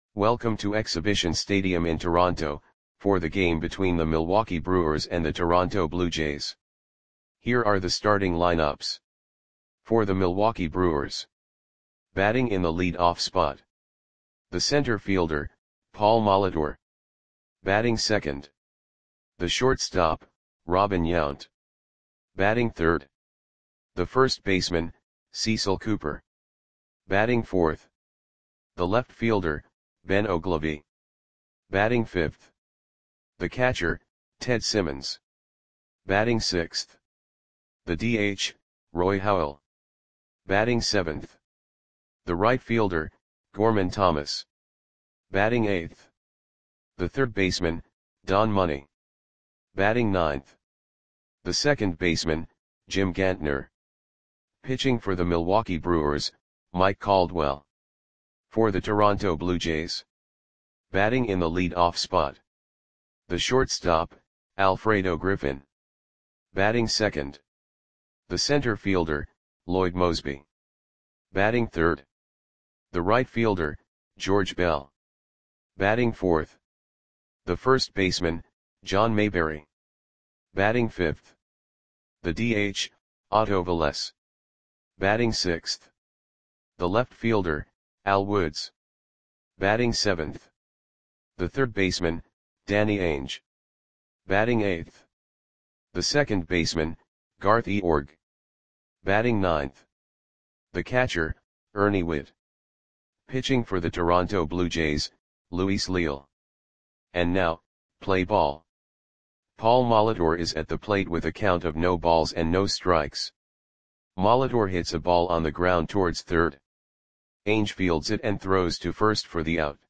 Welcome to Exhibition Stadium in Toronto, for the game between the Milwaukee Brewers and the Toronto Blue Jays. Here are the starting lineups. For the Milwaukee Brewers. Batting in the lead-off spot. The center fielder, Paul Molitor. Batting second. The shortstop, Robin Yount. Batting third. The first baseman, Cecil Cooper. Batting fourth. The left fielder, Ben Oglivie. Batting fifth. The catcher, Ted Simmons. Batting sixth. The DH, Roy Howell. Batting seventh. The right fielder, Gorman Thomas. Batting eighth. The third baseman, Don Money. Batting ninth. The second baseman, Jim Gantner. Pitching for the Milwaukee Brewers, Mike Caldwell. For the Toronto Blue Jays. Batting in the lead-off spot. The shortstop, Alfredo Griffin. Batting second. The center fielder, Lloyd Moseby. Batting third. The right fielder, George Bell. Batting fourth. The first baseman, John Mayberry. Batting fifth. The DH, Otto Velez. Batting sixth. The left fielder, Al Woods. Batting seventh. The third baseman, Danny Ainge. Batting eighth. The second baseman, Garth Eorg. Batting ninth. The catcher, Ernie Whitt. Pitching for the Toronto Blue Jays, Luis Leal. And now, play ball. Paul Molitor is at the plate with a count of no balls and no strikes. Molitor hits a ball on the ground towards third. Ainge fields it and throws to first for the out.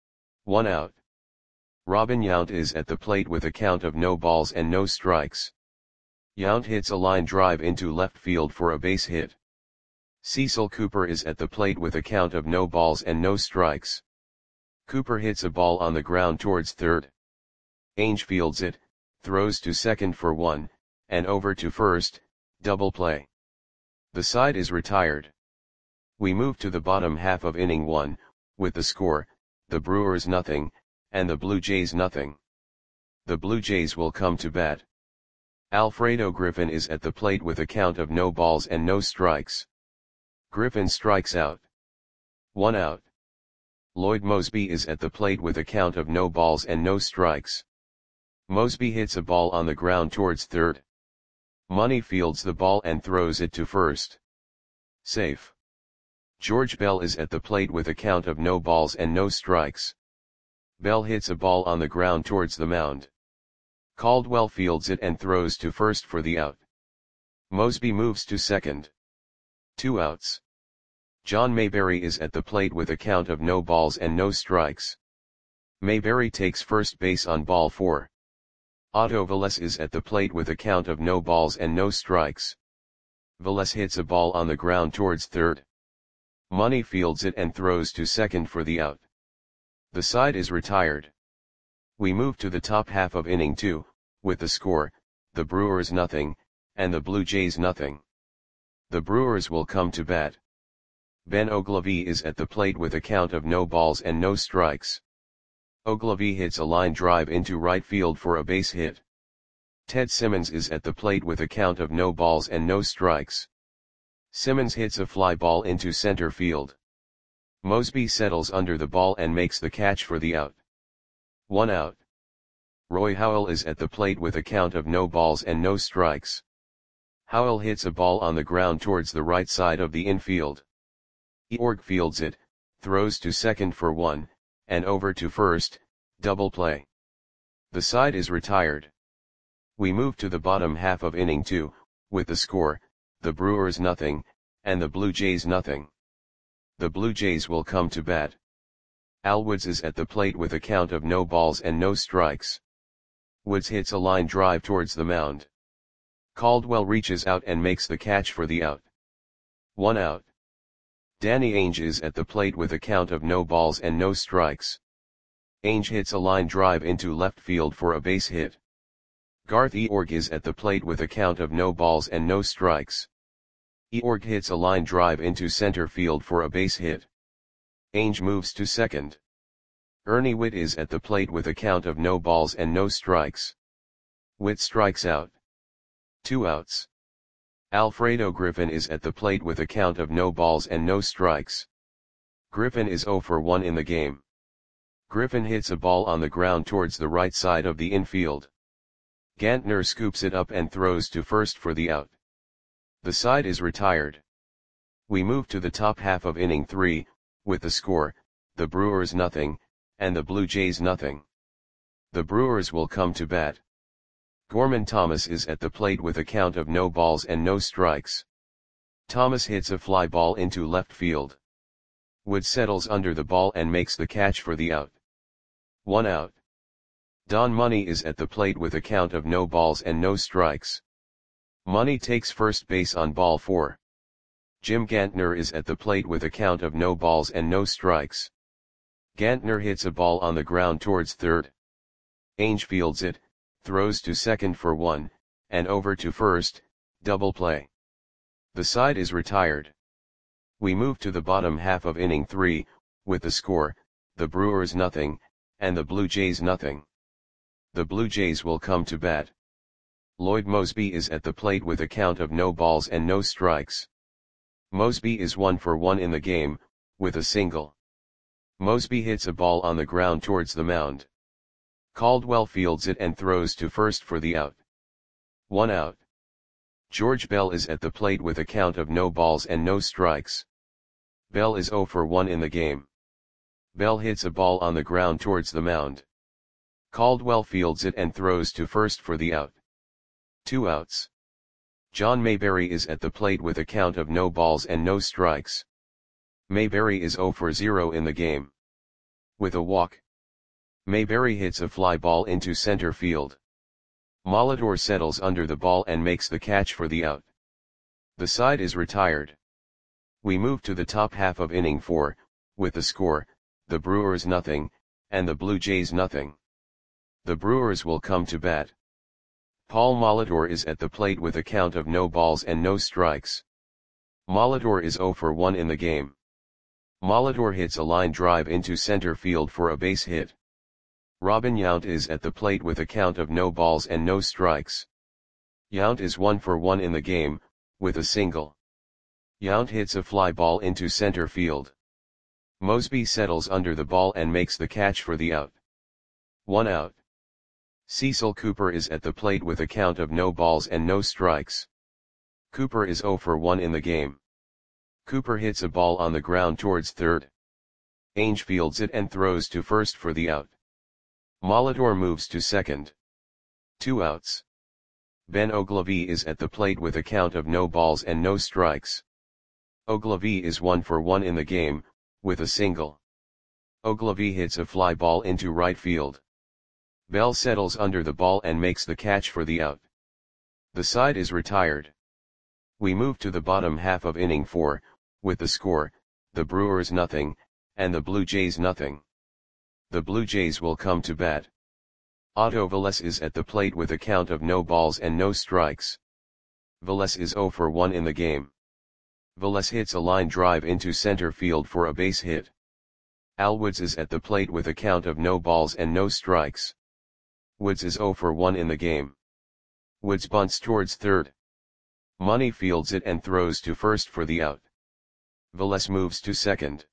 1 out. Robin Yount is at the plate with a count of no balls and no strikes. Yount hits a line drive into left field for a base hit. Cecil Cooper is at the plate with a count of no balls and no strikes. Cooper hits a ball on the ground towards third. Ainge fields it, throws to second for 1, and over to first, double play. The side is retired. We move to the bottom half of inning 1, with the score, the Brewers nothing, and the Blue Jays nothing. The Blue Jays will come to bat. Alfredo Griffin is at the plate with a count of no balls and no strikes. Griffin strikes out. 1 out. Lloyd Moseby is at the plate with a count of no balls and no strikes. Moseby hits a ball on the ground towards third. Money fields the ball and throws it to first. Safe. George Bell is at the plate with a count of no balls and no strikes. Bell hits a ball on the ground towards the mound. Caldwell fields it and throws to first for the out. Moseby moves to second. 2 outs. John Mayberry is at the plate with a count of no balls and no strikes. Mayberry takes first base on ball 4. Otto Velez is at the plate with a count of no balls and no strikes. Velez hits a ball on the ground towards third. Money fields it and throws to second for the out. The side is retired. We move to the top half of inning 2, with the score, the Brewers nothing, and the Blue Jays nothing. The Brewers will come to bat. Ben Oglivie is at the plate with a count of no balls and no strikes. Oglivie hits a line drive into right field for a base hit. Ted Simmons is at the plate with a count of no balls and no strikes. Simmons hits a fly ball into center field. Moseby settles under the ball and makes the catch for the out. 1 out. Roy Howell is at the plate with a count of no balls and no strikes. Howell hits a ball on the ground towards the right side of the infield. Eorg fields it, throws to second for 1, and over to first, double play. The side is retired. We move to the bottom half of inning 2, with the score, the Brewers nothing, and the Blue Jays nothing. The Blue Jays will come to bat. Al Woods is at the plate with a count of no balls and no strikes. Woods hits a line drive towards the mound. Caldwell reaches out and makes the catch for the out. 1 out. Danny Ainge is at the plate with a count of no balls and no strikes. Ainge hits a line drive into left field for a base hit. Garth Eorg is at the plate with a count of no balls and no strikes. Eorg hits a line drive into center field for a base hit. Ainge moves to second. Ernie Whitt is at the plate with a count of no balls and no strikes. Whitt strikes out. 2 outs. Alfredo Griffin is at the plate with a count of no balls and no strikes. Griffin is 0 for 1 in the game. Griffin hits a ball on the ground towards the right side of the infield. Gantner scoops it up and throws to first for the out. The side is retired. We move to the top half of inning 3, with the score, the Brewers nothing, and the Blue Jays nothing. The Brewers will come to bat. Gorman Thomas is at the plate with a count of no balls and no strikes. Thomas hits a fly ball into left field. Wood settles under the ball and makes the catch for the out. 1 out. Don Money is at the plate with a count of no balls and no strikes. Money takes first base on ball 4. Jim Gantner is at the plate with a count of no balls and no strikes. Gantner hits a ball on the ground towards third. Ainge fields it, throws to second for 1, and over to first, double play. The side is retired. We move to the bottom half of inning 3, with the score, the Brewers nothing, and the Blue Jays nothing. The Blue Jays will come to bat. Lloyd Moseby is at the plate with a count of no balls and no strikes. Moseby is 1 for 1 in the game, with a single. Moseby hits a ball on the ground towards the mound. Caldwell fields it and throws to first for the out. 1 out. George Bell is at the plate with a count of no balls and no strikes. Bell is 0 for 1 in the game. Bell hits a ball on the ground towards the mound. Caldwell fields it and throws to first for the out. 2 outs. John Mayberry is at the plate with a count of no balls and no strikes. Mayberry is 0 for 0 in the game. With a walk, Mayberry hits a fly ball into center field. Molitor settles under the ball and makes the catch for the out. The side is retired. We move to the top half of inning 4, with the score, the Brewers nothing, and the Blue Jays nothing. The Brewers will come to bat. Paul Molitor is at the plate with a count of no balls and no strikes. Molitor is 0 for 1 in the game. Molitor hits a line drive into center field for a base hit. Robin Yount is at the plate with a count of no balls and no strikes. Yount is 1 for 1 in the game, with a single. Yount hits a fly ball into center field. Moseby settles under the ball and makes the catch for the out. 1 out. Cecil Cooper is at the plate with a count of no balls and no strikes. Cooper is 0 for 1 in the game. Cooper hits a ball on the ground towards third. Ainge fields it and throws to first for the out. Molitor moves to second. 2 outs. Ben Oglivie is at the plate with a count of no balls and no strikes. Oglivie is 1 for 1 in the game, with a single. Oglivie hits a fly ball into right field. Bell settles under the ball and makes the catch for the out. The side is retired. We move to the bottom half of inning 4, with the score, the Brewers nothing, and the Blue Jays nothing. The Blue Jays will come to bat. Otto Velez is at the plate with a count of no balls and no strikes. Velez is 0 for 1 in the game. Velez hits a line drive into center field for a base hit. Al Woods is at the plate with a count of no balls and no strikes. Woods is 0 for 1 in the game. Woods bunts towards third. Money fields it and throws to first for the out. Velez moves to second.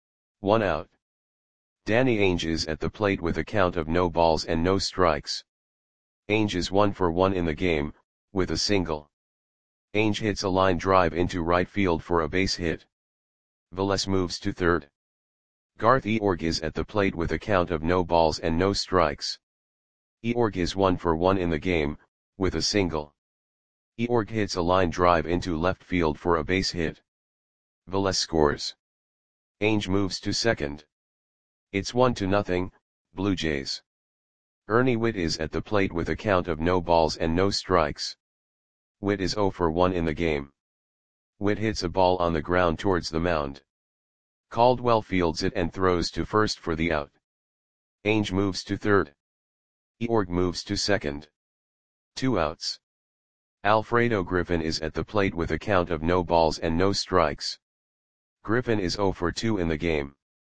1 out. Danny Ainge is at the plate with a count of no balls and no strikes. Ainge is 1 for 1 in the game, with a single. Ainge hits a line drive into right field for a base hit. Velez moves to third. Garth Eorg is at the plate with a count of no balls and no strikes. Eorg is 1 for 1 in the game, with a single. Eorg hits a line drive into left field for a base hit. Velez scores. Ainge moves to second. It's 1-0, Blue Jays. Ernie Whitt is at the plate with a count of no balls and no strikes. Whitt is 0 for 1 in the game. Whitt hits a ball on the ground towards the mound. Caldwell fields it and throws to first for the out. Ainge moves to third. Eorg moves to second. 2 outs. Alfredo Griffin is at the plate with a count of no balls and no strikes. Griffin is 0 for 2 in the game.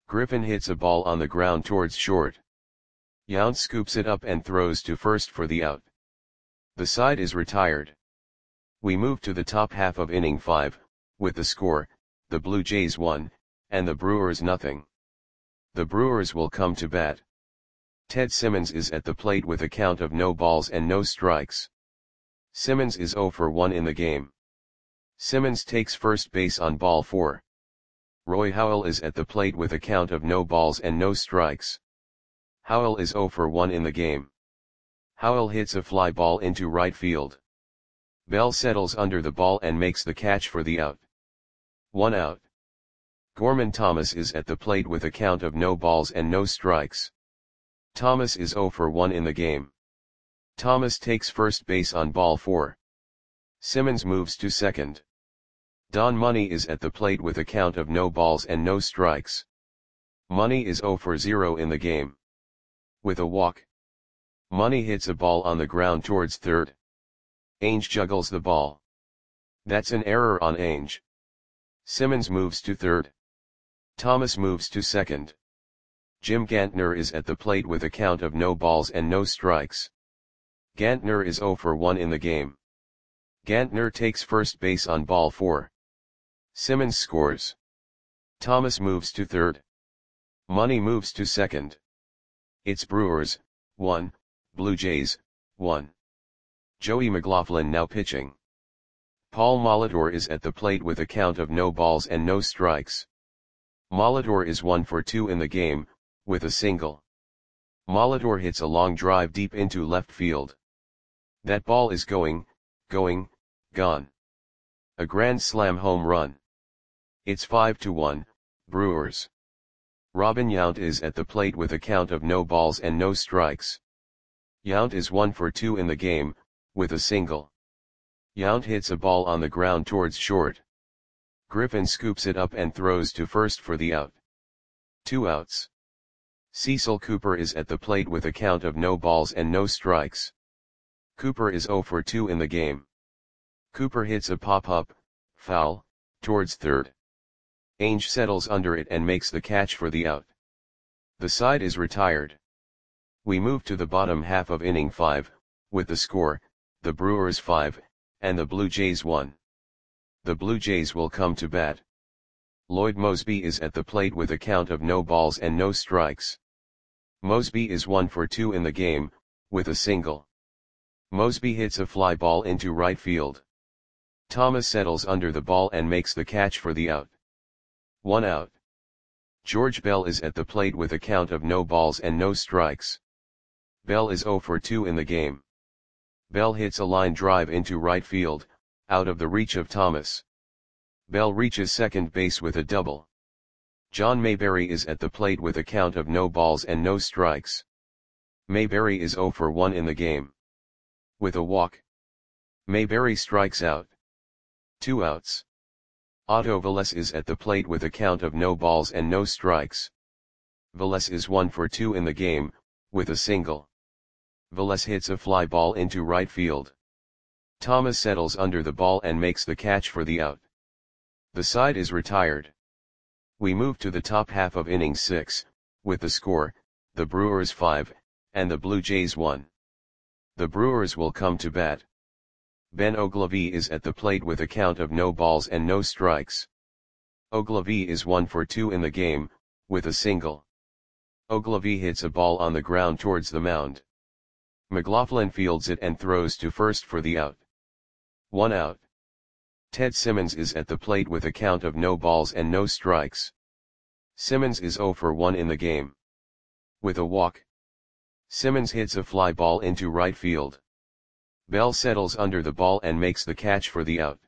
Griffin hits a ball on the ground towards short. Yount scoops it up and throws to first for the out. The side is retired. We move to the top half of inning 5, with the score, the Blue Jays 1, and the Brewers nothing. The Brewers will come to bat. Ted Simmons is at the plate with a count of no balls and no strikes. Simmons is 0 for 1 in the game. Simmons takes first base on ball 4. Roy Howell is at the plate with a count of no balls and no strikes. Howell is 0 for 1 in the game. Howell hits a fly ball into right field. Bell settles under the ball and makes the catch for the out. 1 out. Gorman Thomas is at the plate with a count of no balls and no strikes. Thomas is 0 for 1 in the game. Thomas takes first base on ball 4. Simmons moves to second. Don Money is at the plate with a count of no balls and no strikes. Money is 0 for 0 in the game. With a walk, Money hits a ball on the ground towards third. Ainge juggles the ball. That's an error on Ainge. Simmons moves to third. Thomas moves to second. Jim Gantner is at the plate with a count of no balls and no strikes. Gantner is 0 for 1 in the game. Gantner takes first base on ball 4. Simmons scores. Thomas moves to third. Money moves to second. It's Brewers, 1, Blue Jays, 1. Joey McLaughlin now pitching. Paul Molitor is at the plate with a count of no balls and no strikes. Molitor is 1 for 2 in the game, with a single. Molitor hits a long drive deep into left field. That ball is gone. A grand slam home run. It's 5-1, Brewers. Robin Yount is at the plate with a count of no balls and no strikes. Yount is 1 for 2 in the game, with a single. Yount hits a ball on the ground towards short. Griffin scoops it up and throws to first for the out. 2 outs. Cecil Cooper is at the plate with a count of no balls and no strikes. Cooper is 0 for 2 in the game. Cooper hits a pop-up, foul, towards third. Ainge settles under it and makes the catch for the out. The side is retired. We move to the bottom half of inning 5, with the score, the Brewers 5, and the Blue Jays 1. The Blue Jays will come to bat. Lloyd Moseby is at the plate with a count of no balls and no strikes. Moseby is 1 for 2 in the game, with a single. Moseby hits a fly ball into right field. Thomas settles under the ball and makes the catch for the out. 1 out. George Bell is at the plate with a count of no balls and no strikes. Bell is 0 for 2 in the game. Bell hits a line drive into right field, out of the reach of Thomas. Bell reaches second base with a double. John Mayberry is at the plate with a count of no balls and no strikes. Mayberry is 0 for 1 in the game. With a walk, Mayberry strikes out. 2 outs. Otto Velez is at the plate with a count of no balls and no strikes. Velez is 1 for 2 in the game, with a single. Velez hits a fly ball into right field. Thomas settles under the ball and makes the catch for the out. The side is retired. We move to the top half of inning 6, with the score, the Brewers 5, and the Blue Jays 1. The Brewers will come to bat. Ben Oglivie is at the plate with a count of no balls and no strikes. Oglivie is 1 for 2 in the game, with a single. Oglivie hits a ball on the ground towards the mound. McLaughlin fields it and throws to first for the out. 1 out. Ted Simmons is at the plate with a count of no balls and no strikes. Simmons is 0 for 1 in the game. With a walk, Simmons hits a fly ball into right field. Bell settles under the ball and makes the catch for the out.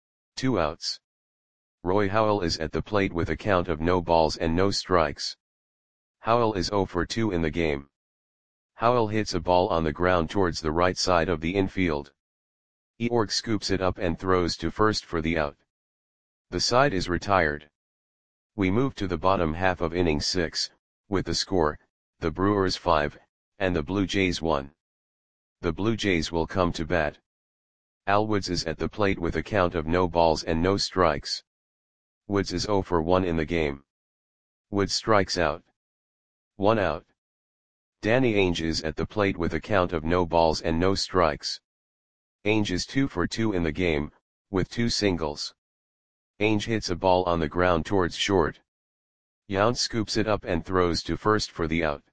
2 outs. Roy Howell is at the plate with a count of no balls and no strikes. Howell is 0 for 2 in the game. Howell hits a ball on the ground towards the right side of the infield. Eorg scoops it up and throws to first for the out. The side is retired. We move to the bottom half of inning 6, with the score, the Brewers 5, and the Blue Jays 1. The Blue Jays will come to bat. Al Woods is at the plate with a count of no balls and no strikes. Woods is 0 for 1 in the game. Wood strikes out. 1 out. Danny Ainge is at the plate with a count of no balls and no strikes. Ainge is 2 for 2 in the game, with 2 singles. Ainge hits a ball on the ground towards short. Yount scoops it up and throws to first for the out.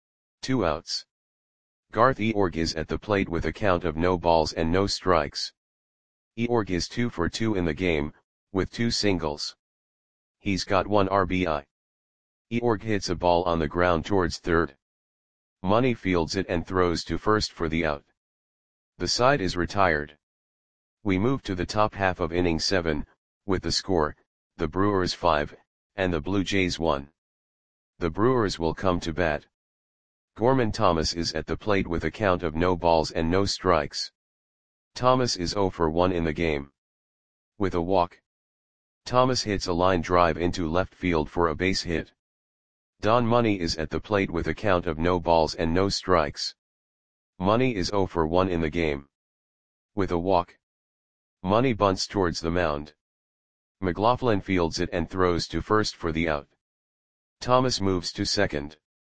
2 outs. Garth Eorg is at the plate with a count of no balls and no strikes. Eorg is 2 for 2 in the game, with 2 singles. He's got 1 RBI. Eorg hits a ball on the ground towards third. Money fields it and throws to first for the out. The side is retired. We move to the top half of inning 7, with the score, the Brewers 5, and the Blue Jays 1. The Brewers will come to bat. Gorman Thomas is at the plate with a count of no balls and no strikes. Thomas is 0 for 1 in the game. With a walk. Thomas hits a line drive into left field for a base hit. Don Money is at the plate with a count of no balls and no strikes. Money is 0 for 1 in the game. With a walk. Money bunts towards the mound. McLaughlin fields it and throws to first for the out. Thomas moves to second.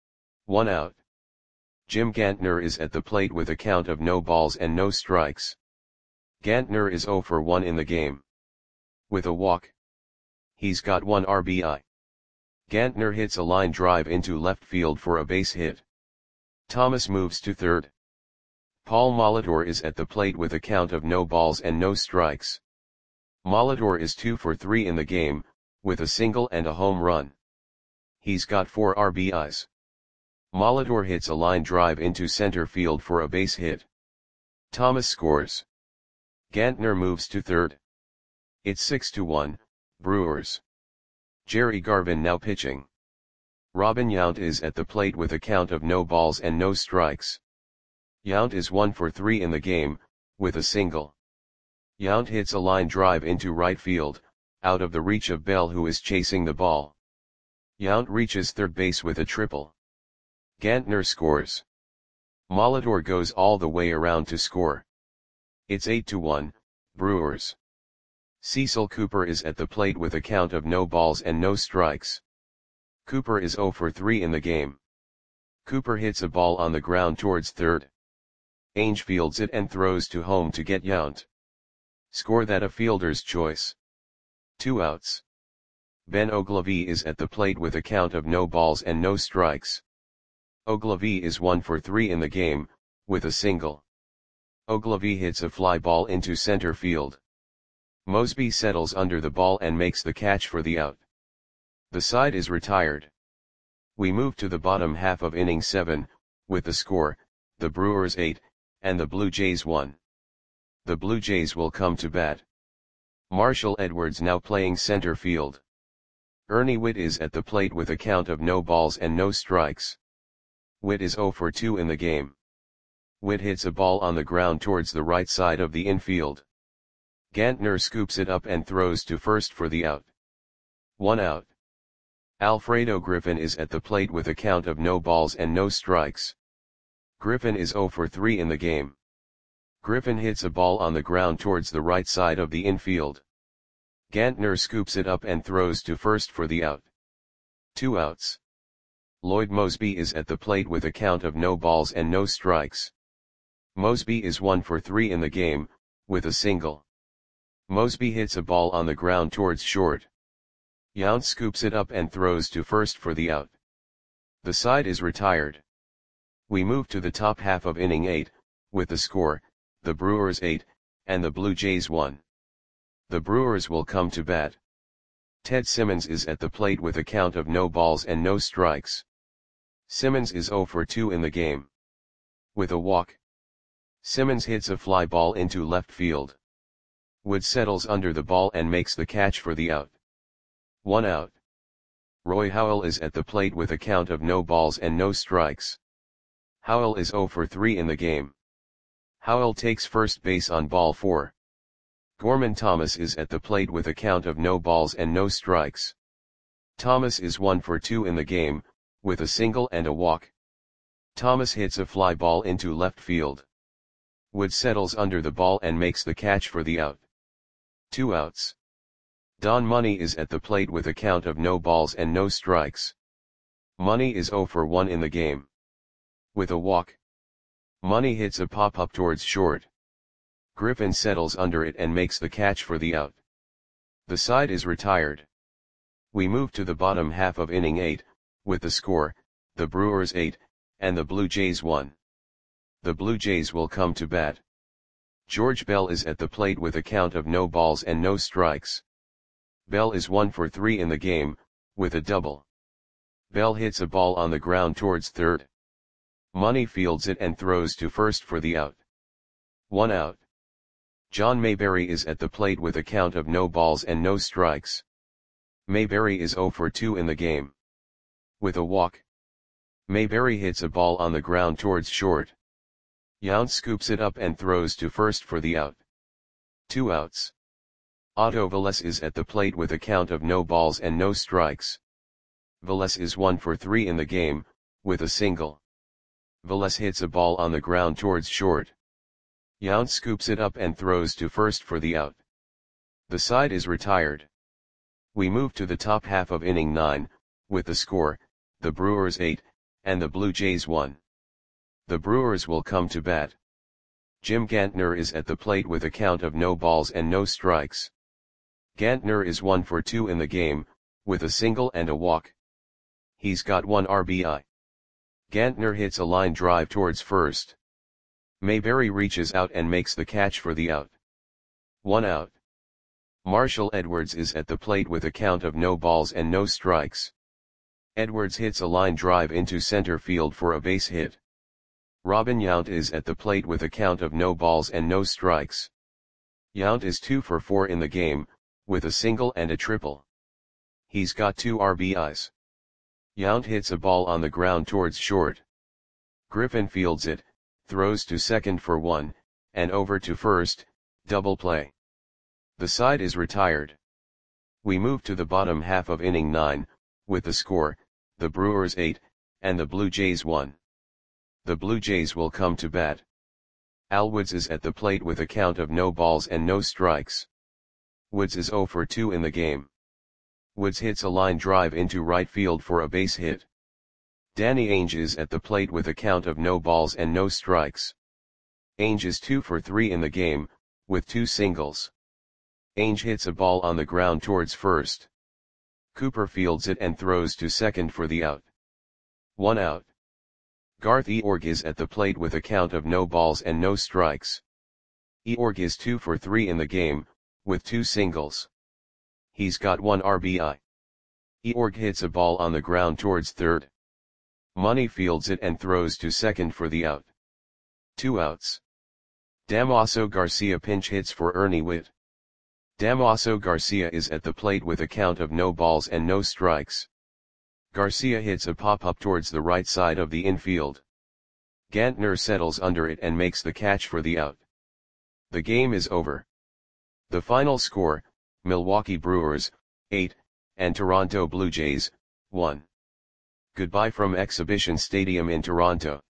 1 out. Jim Gantner is at the plate with a count of no balls and no strikes. Gantner is 0 for 1 in the game. With a walk. He's got 1 RBI. Gantner hits a line drive into left field for a base hit. Thomas moves to third. Paul Molitor is at the plate with a count of no balls and no strikes. Molitor is 2 for 3 in the game, with a single and a home run. He's got 4 RBIs. Molitor hits a line drive into center field for a base hit. Thomas scores. Gantner moves to third. It's 6-1, Brewers. Jerry Garvin now pitching. Robin Yount is at the plate with a count of no balls and no strikes. Yount is 1 for 3 in the game, with a single. Yount hits a line drive into right field, out of the reach of Bell who is chasing the ball. Yount reaches third base with a triple. Gantner scores. Molitor goes all the way around to score. It's 8-1, Brewers. Cecil Cooper is at the plate with a count of no balls and no strikes. Cooper is 0 for 3 in the game. Cooper hits a ball on the ground towards third. Ainge fields it and throws to home to get Yount. Score that a fielder's choice. 2 outs. Ben Ogilvie is at the plate with a count of no balls and no strikes. Ogilvie is 1 for 3 in the game, with a single. Ogilvie hits a fly ball into center field. Mosby settles under the ball and makes the catch for the out. The side is retired. We move to the bottom half of inning 7, with the score, the Brewers 8, and the Blue Jays 1. The Blue Jays will come to bat. Marshall Edwards now playing center field. Ernie Whitt is at the plate with a count of no balls and no strikes. Whitt is 0 for 2 in the game. Whitt hits a ball on the ground towards the right side of the infield. Gantner scoops it up and throws to first for the out. 1 out. Alfredo Griffin is at the plate with a count of no balls and no strikes. Griffin is 0 for 3 in the game. Griffin hits a ball on the ground towards the right side of the infield. Gantner scoops it up and throws to first for the out. 2 outs. Lloyd Mosby is at the plate with a count of no balls and no strikes. Mosby is 1 for 3 in the game, with a single. Mosby hits a ball on the ground towards short. Yount scoops it up and throws to first for the out. The side is retired. We move to the top half of inning 8, with the score, the Brewers 8, and the Blue Jays 1. The Brewers will come to bat. Ted Simmons is at the plate with a count of no balls and no strikes. Simmons is 0 for 2 in the game. With a walk. Simmons hits a fly ball into left field. Wood settles under the ball and makes the catch for the out. 1 out. Roy Howell is at the plate with a count of no balls and no strikes. Howell is 0 for 3 in the game. Howell takes first base on ball 4. Gorman Thomas is at the plate with a count of no balls and no strikes. Thomas is 1 for 2 in the game, with a single and a walk. Thomas hits a fly ball into left field. Wood settles under the ball and makes the catch for the out. 2 outs. Don Money is at the plate with a count of no balls and no strikes. Money is 0 for 1 in the game. With a walk, Money hits a pop-up towards short. Griffin settles under it and makes the catch for the out. The side is retired. We move to the bottom half of inning 8, with the score, the Brewers 8, and the Blue Jays 1. The Blue Jays will come to bat. George Bell is at the plate with a count of no balls and no strikes. Bell is 1 for 3 in the game, with a double. Bell hits a ball on the ground towards third. Money fields it and throws to first for the out. 1 out. John Mayberry is at the plate with a count of no balls and no strikes. Mayberry is 0 for 2 in the game. With a walk, Mayberry hits a ball on the ground towards short. Yount scoops it up and throws to first for the out. 2 outs. Otto Velez is at the plate with a count of no balls and no strikes. Velez is 1 for 3 in the game, with a single. Velez hits a ball on the ground towards short. Yount scoops it up and throws to first for the out. The side is retired. We move to the top half of inning 9, with the score, the Brewers 8, and the Blue Jays 1. The Brewers will come to bat. Jim Gantner is at the plate with a count of no balls and no strikes. Gantner is 1 for 2 in the game, with a single and a walk. He's got 1 RBI. Gantner hits a line drive towards first. Mayberry reaches out and makes the catch for the out. 1 out. Marshall Edwards is at the plate with a count of no balls and no strikes. Edwards hits a line drive into center field for a base hit. Robin Yount is at the plate with a count of no balls and no strikes. Yount is 2 for 4 in the game, with a single and a triple. He's got 2 RBIs. Yount hits a ball on the ground towards short. Griffin fields it, throws to second for 1, and over to first, double play. The side is retired. We move to the bottom half of inning 9, with the score, the Brewers 8, and the Blue Jays 1. The Blue Jays will come to bat. Al Woods is at the plate with a count of no balls and no strikes. Woods is 0 for 2 in the game. Woods hits a line drive into right field for a base hit. Danny Ainge is at the plate with a count of no balls and no strikes. Ainge is 2 for 3 in the game, with 2 singles. Ainge hits a ball on the ground towards first. Cooper fields it and throws to second for the out. 1 out. Garth Eorg is at the plate with a count of no balls and no strikes. Eorg is 2 for 3 in the game, with 2 singles. He's got 1 RBI. Eorg hits a ball on the ground towards third. Money fields it and throws to second for the out. 2 outs. Damaso Garcia pinch hits for Ernie Whitt. Damaso Garcia is at the plate with a count of no balls and no strikes. Garcia hits a pop-up towards the right side of the infield. Gantner settles under it and makes the catch for the out. The game is over. The final score, Milwaukee Brewers, 8, and Toronto Blue Jays, 1. Goodbye from Exhibition Stadium in Toronto.